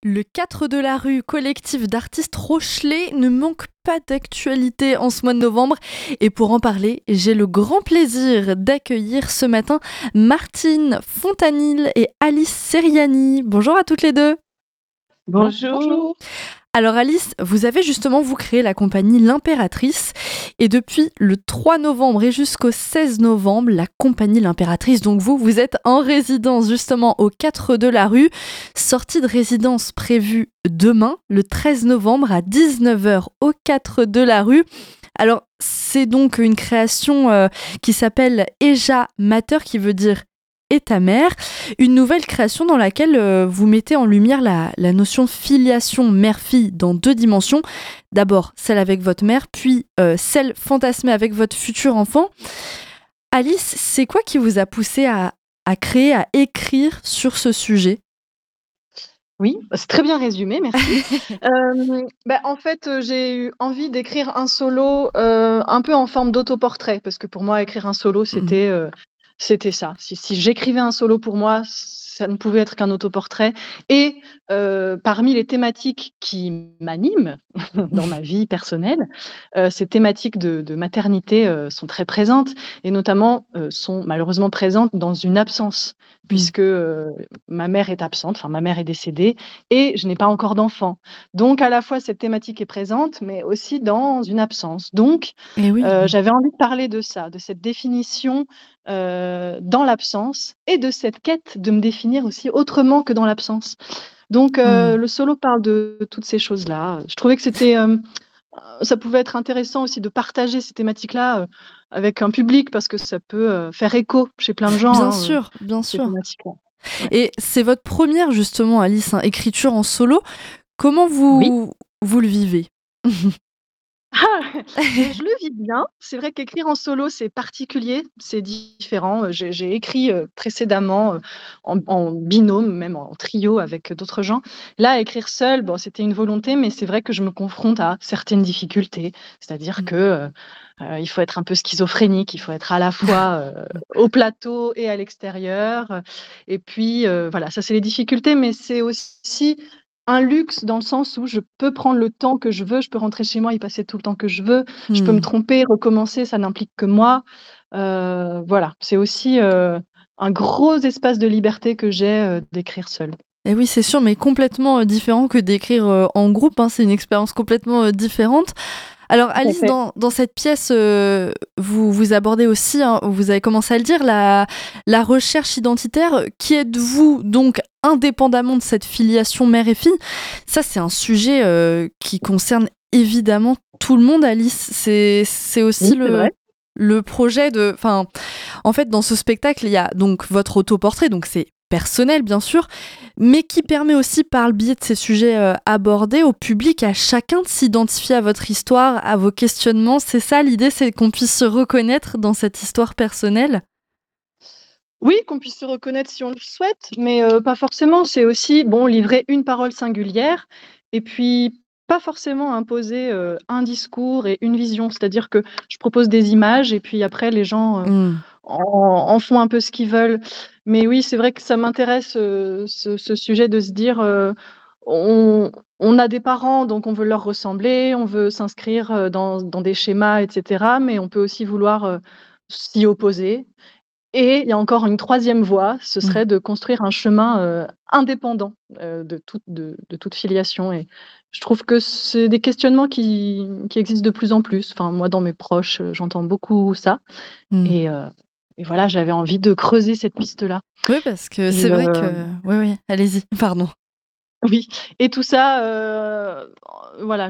Le 4 de la rue, collectif d'artistes Rochelet, ne manque pas d'actualité en ce mois de novembre. Et pour en parler, j'ai le grand plaisir d'accueillir ce matin Martine Fontanil et Alice Seriani. Bonjour à toutes les deux. Bonjour. Bonjour. Alors Alice, vous avez justement créé la compagnie L'Impératrice et depuis le 3 novembre et jusqu'au 16 novembre, la compagnie L'Impératrice, donc vous êtes en résidence justement au 4 de la rue, sortie de résidence prévue demain, le 13 novembre à 19h au 4 de la rue. Alors c'est donc une création qui s'appelle Eja Mater, qui veut dire et ta mère, une nouvelle création dans laquelle vous mettez en lumière la notion de filiation mère-fille dans deux dimensions. D'abord, celle avec votre mère, puis celle fantasmée avec votre futur enfant. Alice, c'est quoi qui vous a poussé à créer, à écrire sur ce sujet ? Oui, c'est très bien résumé, merci. En fait, j'ai eu envie d'écrire un solo un peu en forme d'autoportrait, parce que pour moi, écrire un solo, c'était ça. Si j'écrivais un solo pour moi, ça ne pouvait être qu'un autoportrait. Et parmi les thématiques qui m'animent dans ma vie personnelle, ces thématiques de maternité sont très présentes, et notamment sont malheureusement présentes dans une absence, puisque ma mère est absente, enfin ma mère est décédée, et je n'ai pas encore d'enfant. Donc à la fois cette thématique est présente, mais aussi dans une absence. Donc Eh oui. j'avais envie de parler de ça, de cette définition dans l'absence, et de cette quête de me définir aussi autrement que dans l'absence. Donc le solo parle de toutes ces choses-là. Je trouvais que ça pouvait être intéressant aussi de partager ces thématiques-là avec un public, parce que ça peut faire écho chez plein de gens, Bien sûr, bien ces sûr. thématiques-là. Ouais. Et c'est votre première justement, Alice, écriture en solo. Comment Oui. vous le vivez ? Je le vis bien. C'est vrai qu'écrire en solo, c'est particulier, c'est différent. J'ai écrit précédemment en binôme, même en trio avec d'autres gens. Là, écrire seul, bon, c'était une volonté, mais c'est vrai que je me confronte à certaines difficultés. C'est-à-dire que il faut être un peu schizophrénique, il faut être à la fois au plateau et à l'extérieur. Et puis, voilà, ça, c'est les difficultés, mais c'est aussi un luxe dans le sens où je peux prendre le temps que je veux, je peux rentrer chez moi, y passer tout le temps que je veux, je peux me tromper, recommencer, ça n'implique que moi. Voilà, c'est aussi un gros espace de liberté que j'ai d'écrire seule. Et oui, c'est sûr, mais complètement différent que d'écrire en groupe. C'est une expérience complètement différente. Alors, Tout à Alice, fait. dans cette pièce, vous abordez aussi, vous avez commencé à le dire, la recherche identitaire. Qui êtes-vous donc, indépendamment de cette filiation mère et fille ? Ça, c'est un sujet qui concerne évidemment tout le monde, Alice. C'est aussi Oui, c'est vrai. le projet de... Enfin, en fait, dans ce spectacle, il y a donc votre autoportrait, donc c'est personnel bien sûr, mais qui permet aussi par le biais de ces sujets abordés au public, à chacun de s'identifier à votre histoire, à vos questionnements. C'est ça l'idée, c'est qu'on puisse se reconnaître dans cette histoire personnelle. Oui, qu'on puisse se reconnaître si on le souhaite, mais pas forcément. C'est aussi, bon, livrer une parole singulière, et puis pas forcément imposer un discours et une vision. C'est-à-dire que je propose des images, et puis après, les gens en font un peu ce qu'ils veulent. Mais oui, c'est vrai que ça m'intéresse, ce sujet de se dire, on, on a des parents, donc on veut leur ressembler, on veut s'inscrire dans des schémas, etc. Mais on peut aussi vouloir s'y opposer. Et il y a encore une troisième voie, ce serait de construire un chemin indépendant de toute filiation. Et je trouve que c'est des questionnements qui existent de plus en plus. Enfin, moi, dans mes proches, j'entends beaucoup ça. Mm. Et, euh, et voilà, j'avais envie de creuser cette piste-là. Oui, parce que Et, c'est vrai que... Oui, oui, allez-y, pardon. oui, et tout ça, voilà,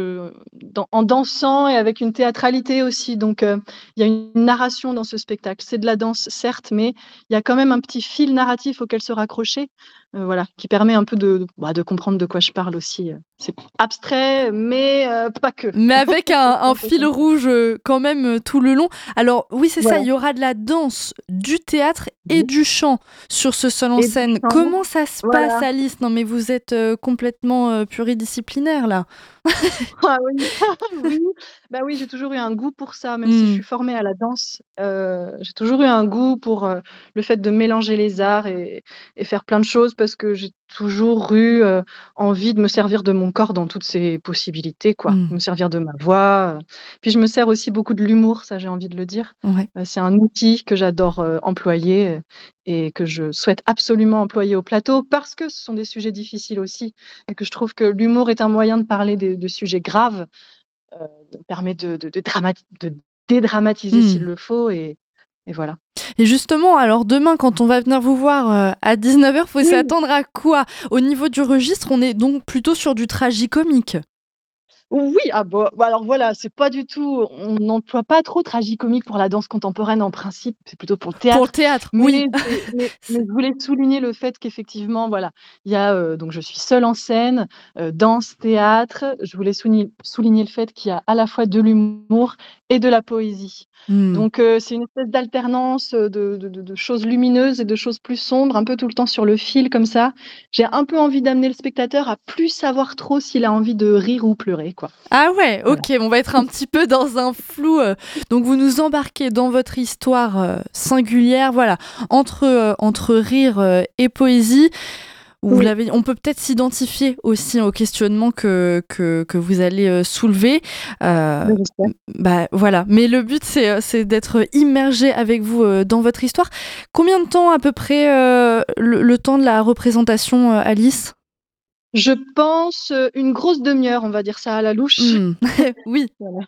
en dansant et avec une théâtralité aussi. Donc, il y a une narration dans ce spectacle. C'est de la danse, certes, mais il y a quand même un petit fil narratif auquel se raccrocher, voilà, qui permet un peu de comprendre de quoi je parle aussi. C'est abstrait, mais pas que. Mais avec C'est un un peu fil comme ça. rouge quand même tout le long. Alors oui, c'est ça, Voilà. il y aura de la danse, du théâtre et Oui. du chant sur ce seul en Et du scène. chant, Comment ça se passe, voilà. Alice ? Non mais vous êtes complètement pluridisciplinaire là. Ah oui, oui. Bah oui, j'ai toujours eu un goût pour ça, même si je Hmm. suis formée à la danse. J'ai toujours eu un goût pour le fait de mélanger les arts et faire plein de choses. parce que j'ai toujours eu, envie de me servir de mon corps dans toutes ses possibilités, quoi. Mmh. Me servir de ma voix, puis je me sers aussi beaucoup de l'humour, ça j'ai envie de le dire. Ouais. C'est un outil que j'adore, employer, et que je souhaite absolument employer au plateau parce que ce sont des sujets difficiles aussi et que je trouve que l'humour est un moyen de parler de sujets graves, permet de dédramatiser Mmh. s'il le faut et voilà. Et justement, alors demain, quand on va venir vous voir à 19h, faut Oui. s'attendre à quoi? Au niveau du registre, on est donc plutôt sur du tragicomique. Oui, ah bah, alors voilà, c'est pas du tout on n'emploie pas trop tragicomique pour la danse contemporaine en principe, c'est plutôt pour le Pour le théâtre. théâtre, Mais oui. mais je voulais souligner le fait qu'effectivement, voilà, il y a, donc je suis seule en scène, danse, théâtre. Je voulais souligner le fait qu'il y a à la fois de l'humour et de la poésie. Mmh. Donc c'est une espèce d'alternance, de choses lumineuses et de choses plus sombres, un peu tout le temps sur le fil comme ça. J'ai un peu envie d'amener le spectateur à plus savoir trop s'il a envie de rire ou pleurer, quoi. Ah ouais, Voilà. OK, on va être un petit peu dans un flou, donc vous nous embarquez dans votre histoire, singulière, voilà, entre rire, et poésie. Vous Oui, l'avez on peut peut-être s'identifier aussi au questionnement que vous allez, soulever. bah, Heu, j'espère. Bah, voilà, mais le but c'est d'être immergé avec vous, dans votre histoire. Combien de temps à peu près, le temps de la représentation, Alice? Je pense, une grosse demi-heure, on va dire ça à la louche. Mmh. Oui, Voilà,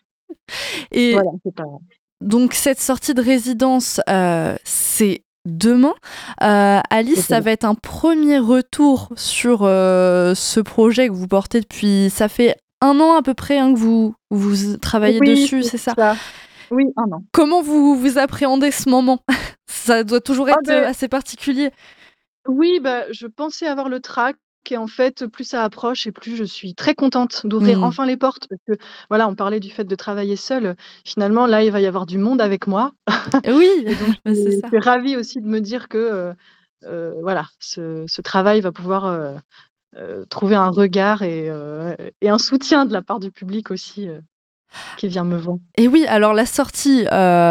et voilà, c'est pas donc cette sortie de résidence, c'est demain. Alice, c'est ça ça. va être un premier retour sur, ce projet que vous portez depuis ça fait 1 an à peu près, hein, que vous travaillez Oui, dessus, c'est c'est ça? ça. Oui, 1 an. Comment vous appréhendez ce moment? Ça doit toujours Ah être, beh, assez particulier. oui, bah, je pensais avoir le trac et en fait, plus ça approche et plus je suis très contente d'ouvrir Mmh. enfin les portes parce que, voilà, on parlait du fait de travailler seule, finalement, là, il va y avoir du monde avec moi Oui, et donc bah, c'est je ça. suis ravie aussi de me dire que, voilà, ce travail va pouvoir, trouver un regard et un soutien de la part du public aussi, qui vient me voir. Et oui, alors la sortie,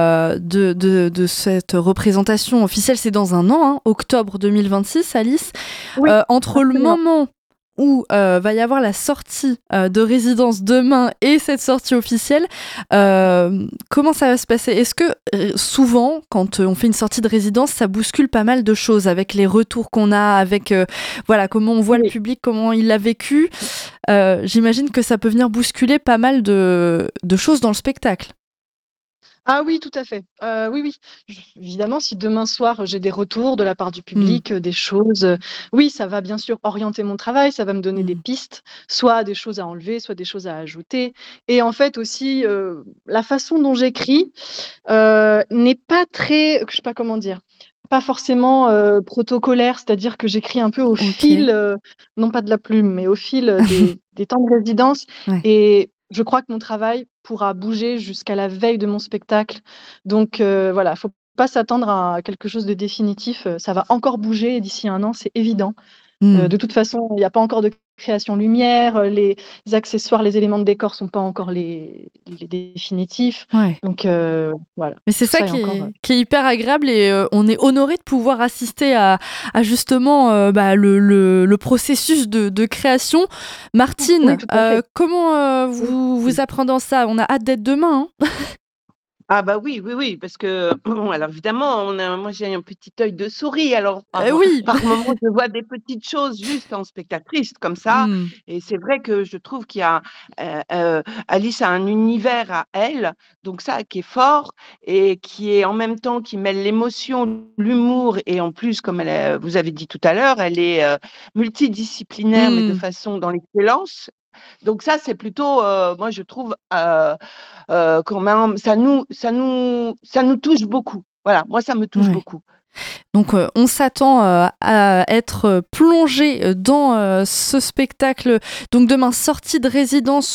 de cette représentation officielle, c'est dans 1 an, hein, octobre 2026, Alice. Oui, Entre le absolument. moment où, va y avoir la sortie, de résidence demain et cette sortie officielle, comment ça va se passer? Est-ce que, souvent, quand, on fait une sortie de résidence, ça bouscule pas mal de choses avec les retours qu'on a, avec, voilà, comment on voit le Oui. public, comment il l'a vécu? J'imagine que ça peut venir bousculer pas mal de choses dans le spectacle. Ah oui, tout à fait. Oui, oui. Évidemment, si demain soir, j'ai des retours de la part du Mmh. public, des choses, oui, ça va bien sûr orienter mon travail, ça va me donner des Mmh. pistes, soit des choses à enlever, soit des choses à ajouter et en fait aussi, la façon dont j'écris, n'est pas très je sais pas comment dire, pas forcément, protocolaire, c'est-à-dire que j'écris un peu au OK. fil, non pas de la plume, mais au fil, des temps de résidence Ouais. et je crois que mon travail pourra bouger jusqu'à la veille de mon spectacle. Donc voilà, faut pas s'attendre à quelque chose de définitif, ça va encore bouger d'ici 1 an, c'est évident. Mmh. De toute façon, il y a pas encore de création lumière, les accessoires, les éléments de décor sont pas encore les définitifs. Ouais. Donc voilà, Mais c'est tout ça ça est encore, qui est hyper agréable et on est honoré de pouvoir assister à justement, bah, le processus de création. oui, Martine, tout à fait. comment, Oui. vous appréhendez ça? On a hâte d'être demain, hein? Ah bah oui, oui, oui, parce que bon, alors évidemment, moi j'ai un petit œil de souris, alors Oui. par moments je vois des petites choses juste en spectatrice comme ça, Mmh. et c'est vrai que je trouve qu'il y a Alice a un univers à elle, donc ça qui est fort et qui est en même temps qui mêle l'émotion, l'humour et en plus comme vous avez dit tout à l'heure, elle est multidisciplinaire mais de Mmh. façon dans l'excellence. Donc ça, c'est plutôt, moi je trouve, quand même ça nous touche beaucoup. Voilà, moi ça me touche Ouais. beaucoup. Donc on s'attend, à être, plongé, dans, ce spectacle, donc demain, sortie de résidence,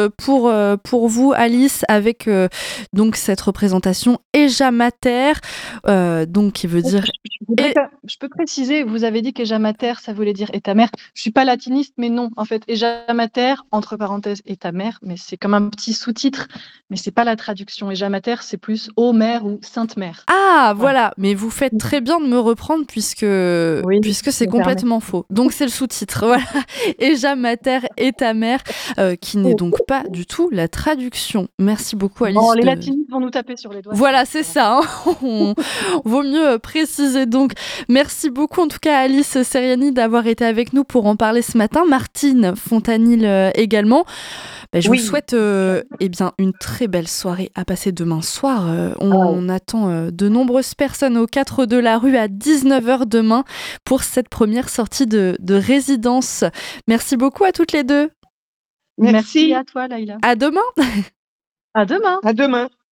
pour vous Alice avec, donc cette représentation Eja Mater, donc qui veut dire et Je peux préciser, vous avez dit qu'Eja Mater, ça voulait dire «et ta mère». Je suis pas latiniste, mais non, en fait, Eja Mater, entre parenthèses, «et ta mère», mais c'est comme un petit sous-titre, mais c'est pas la traduction. Eja Mater, c'est plus «ô mère» ou «sainte mère». ah Voilà. voilà, mais vous faites très bien de me reprendre puisque Oui, c'est me complètement faux. Donc c'est le sous-titre, voilà. Eja mater et ta mère, qui n'est donc pas du tout la traduction. Merci beaucoup Alice. Les latinistes vont nous taper sur les doigts. Voilà, c'est ça. Vaut mieux préciser donc. Merci beaucoup en tout cas Alice Seriani d'avoir été avec nous pour en parler ce matin. Martine Fontanil également. Je vous souhaite une très belle soirée à passer demain soir. On attend de nombreuses personnes au 4 de la rue à 19h demain pour cette première sortie de résidence. Merci beaucoup à toutes les deux. Merci à toi Laïla. À demain. À demain. À demain.